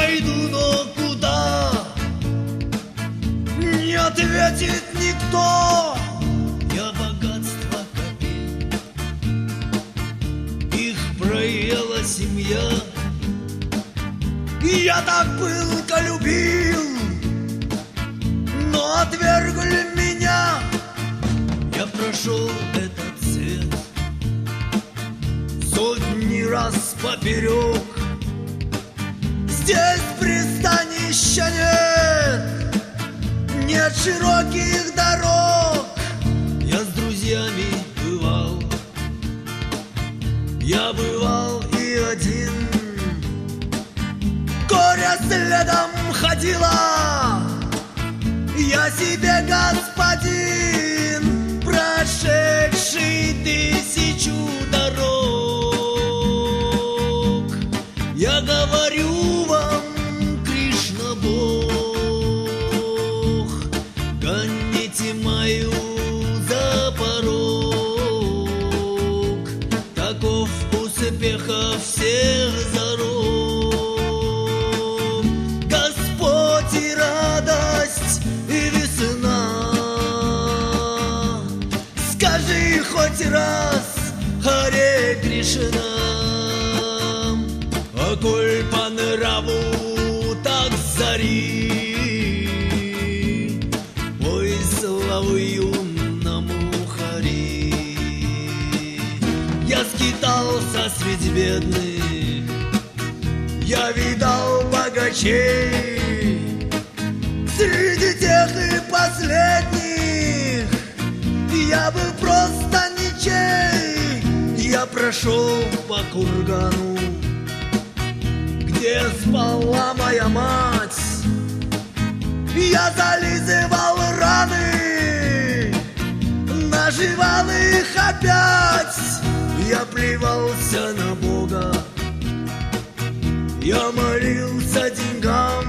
иду, но куда не ответит никто. Я богатство копил, их проела семья. И я так пылко любил, но отвергли меня. Я прошел этот свет сотни раз поперек. Здесь пристанища нет, нет широких дорог. Я с друзьями бывал, я бывал и один. Горе следом ходила, я себе господин, прошедший 1000 дорог. Я говорю вам, Кришна Бог, гоните мою за порог. Таков успеха всех зарок. Господь и радость, и весна. Скажи хоть раз Харе Кришна. А коль по нраву так зари, пой славу юному Хари. Я скитался среди бедных, я видал богачей, среди тех и последних я был просто ничей. Я прошел по кургану, где спала моя мать. Я зализывал раны, наживал их опять. Я плевался на Бога, я молился деньгам.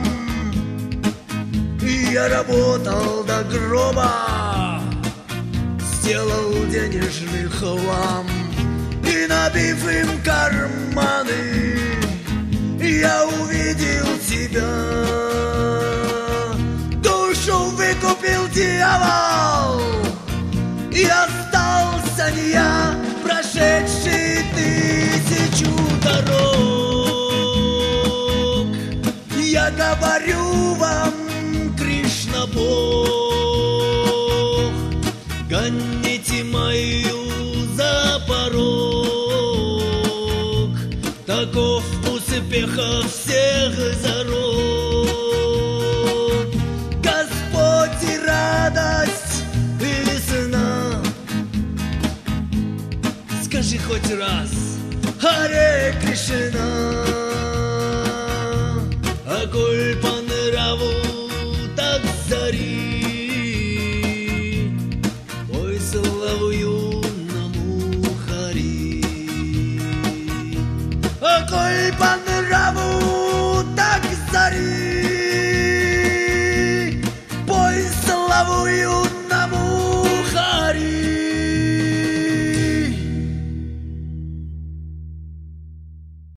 Я работал до гроба, сделал денежный хлам. И набив им карманы, я увидел тебя. Душу выкупил дьявол, и остался не я, прошедший 1000 дорог. Я говорю вам, Кришна Бог, гоните мою за порог. Таков успеха всех зарок. Господь и радость, и весна. Скажи хоть раз Харе Кришна. А коль по нраву так зари, пой славу юному Хари. А коль по